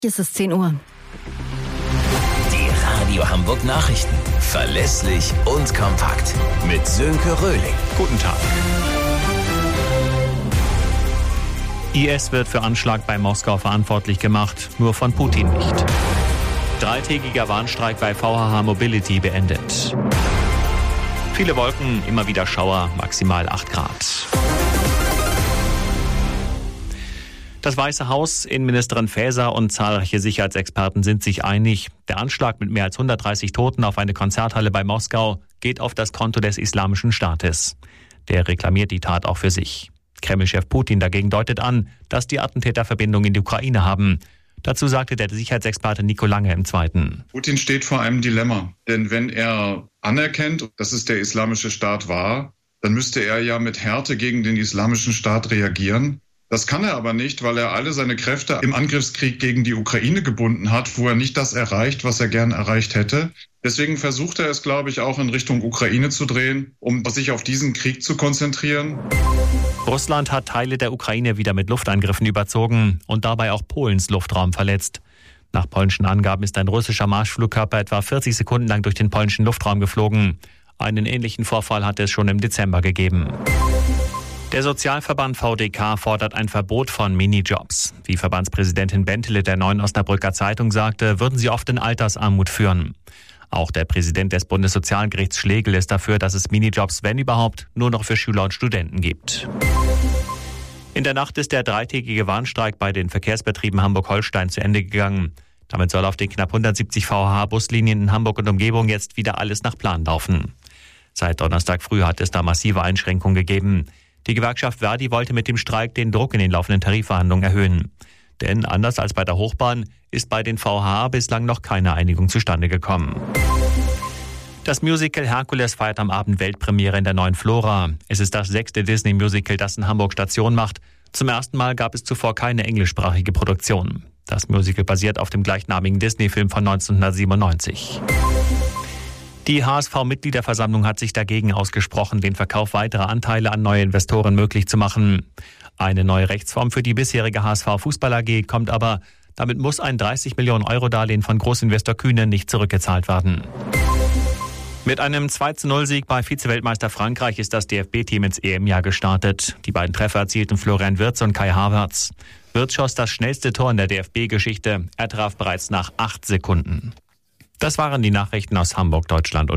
Jetzt ist 10 Uhr. Die Radio Hamburg Nachrichten. Verlässlich und kompakt. Mit Sönke Röhling. Guten Tag. IS wird für Anschlag bei Moskau verantwortlich gemacht, nur von Putin nicht. 3-tägiger Warnstreik bei VHH Mobility beendet. Viele Wolken, immer wieder Schauer, maximal 8 Grad. Das Weiße Haus, Innenministerin Faeser und zahlreiche Sicherheitsexperten sind sich einig. Der Anschlag mit mehr als 130 Toten auf eine Konzerthalle bei Moskau geht auf das Konto des Islamischen Staates. Der reklamiert die Tat auch für sich. Kreml-Chef Putin dagegen deutet an, dass die Attentäter Verbindung in die Ukraine haben. Dazu sagte der Sicherheitsexperte Nico Lange im Zweiten. Putin steht vor einem Dilemma. Denn wenn er anerkennt, dass es der Islamische Staat war, dann müsste er ja mit Härte gegen den Islamischen Staat reagieren. Das kann er aber nicht, weil er alle seine Kräfte im Angriffskrieg gegen die Ukraine gebunden hat, wo er nicht das erreicht, was er gern erreicht hätte. Deswegen versucht er es, glaube ich, auch in Richtung Ukraine zu drehen, um sich auf diesen Krieg zu konzentrieren. Russland hat Teile der Ukraine wieder mit Luftangriffen überzogen und dabei auch Polens Luftraum verletzt. Nach polnischen Angaben ist ein russischer Marschflugkörper etwa 40 Sekunden lang durch den polnischen Luftraum geflogen. Einen ähnlichen Vorfall hatte es schon im Dezember gegeben. Der Sozialverband VDK fordert ein Verbot von Minijobs. Wie Verbandspräsidentin Bentele der Neuen Osnabrücker Zeitung sagte, würden sie oft in Altersarmut führen. Auch der Präsident des Bundessozialgerichts Schlegel ist dafür, dass es Minijobs, wenn überhaupt, nur noch für Schüler und Studenten gibt. In der Nacht ist der 3-tägige Warnstreik bei den Verkehrsbetrieben Hamburg-Holstein zu Ende gegangen. Damit soll auf den knapp 170 VHH-Buslinien in Hamburg und Umgebung jetzt wieder alles nach Plan laufen. Seit Donnerstag früh hat es da massive Einschränkungen gegeben. Die Gewerkschaft Verdi wollte mit dem Streik den Druck in den laufenden Tarifverhandlungen erhöhen. Denn anders als bei der Hochbahn ist bei den VHH bislang noch keine Einigung zustande gekommen. Das Musical Herkules feiert am Abend Weltpremiere in der neuen Flora. Es ist das 6. Disney-Musical, das in Hamburg Station macht. Zum ersten Mal gab es zuvor keine englischsprachige Produktion. Das Musical basiert auf dem gleichnamigen Disney-Film von 1997. Die HSV-Mitgliederversammlung hat sich dagegen ausgesprochen, den Verkauf weiterer Anteile an neue Investoren möglich zu machen. Eine neue Rechtsform für die bisherige HSV-Fußball AG kommt aber. Damit muss ein 30 Millionen Euro Darlehen von Großinvestor Kühne nicht zurückgezahlt werden. Mit einem 2:0-Sieg bei Vize-Weltmeister Frankreich ist das DFB-Team ins EM-Jahr gestartet. Die beiden Treffer erzielten Florian Wirtz und Kai Havertz. Wirtz schoss das schnellste Tor in der DFB-Geschichte. Er traf bereits nach 8 Sekunden. Das waren die Nachrichten aus Hamburg, Deutschland und